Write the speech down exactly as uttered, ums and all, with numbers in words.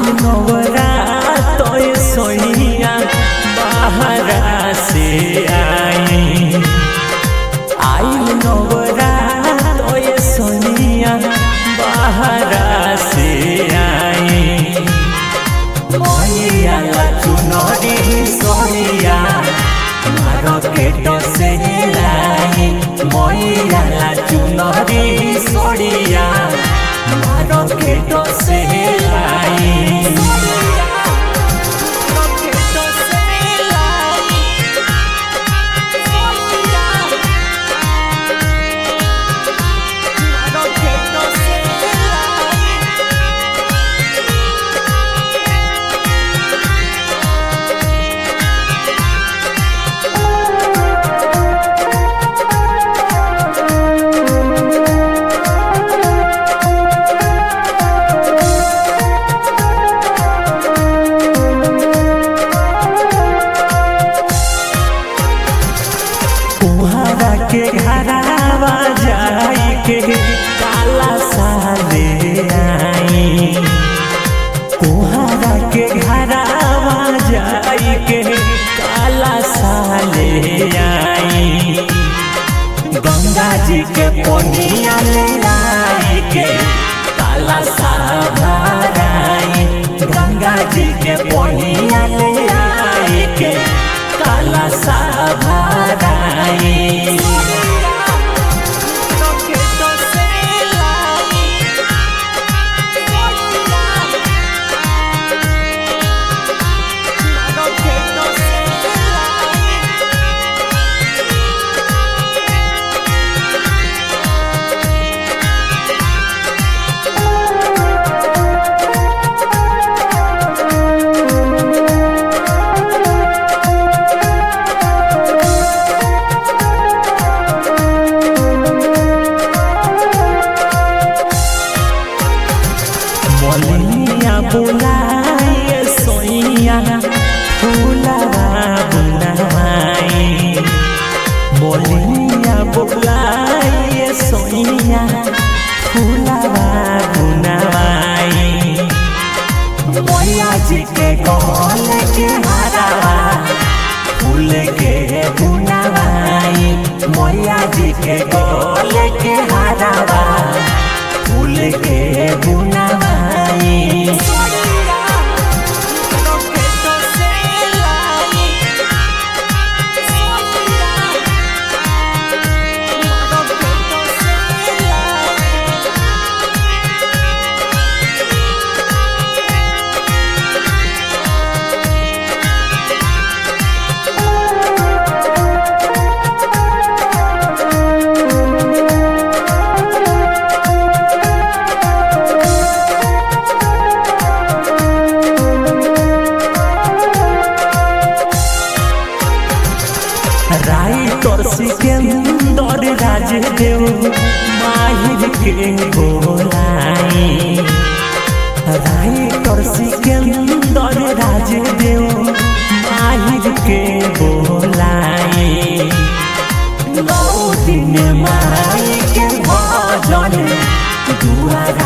नवरा तो सोनिया बाहरा से आई आई नवरा तो सोनिया बाहरा से आई मैया चुनरी सोनिया मार्केट से लाई मैया चुनरी सोनिया मार्केट से लाई के घरावा जाई के काला साले आई कुहारा के घरावा जाई के काला साले आई गंगा जी के पोनिया ले आई के काला साभराई गंगा जी के पोनिया ले आई के काला साभराई मोलिया बुलाए सोइया फूलवा बुनाई मोलिया बुलाए सोइया फूलवा बुनाई मैया जी के गल के हरावा फूल के बुनाई मैया जी के गल के हरावा फूल के बुनाई राई तोर सिकंदर राजदेव माहिर के बोलाई राई तोर सिकंदर राजदेव माहिर के बोलाई नौ दिन माई के भजन दुआरा